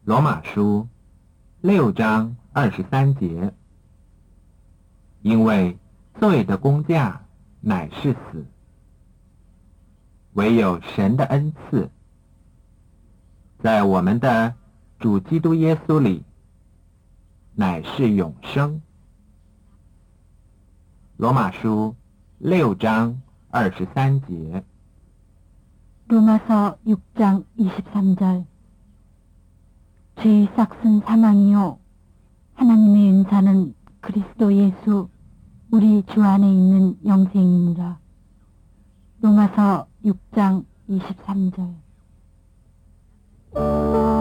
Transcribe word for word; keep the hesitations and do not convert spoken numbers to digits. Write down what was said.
罗马书六章二十三节，因为罪的工价乃是死，唯有神的恩赐，在我们的主基督耶稣里，乃是永生。罗马书六章二十三节。 로마서 육 장 이십삼 절. 죄의 삭은 사망이요 하나님의 은사는 그리스도 예수 우리 주 안에 있는 영생이니라. 로마서 육 장 이십삼 절.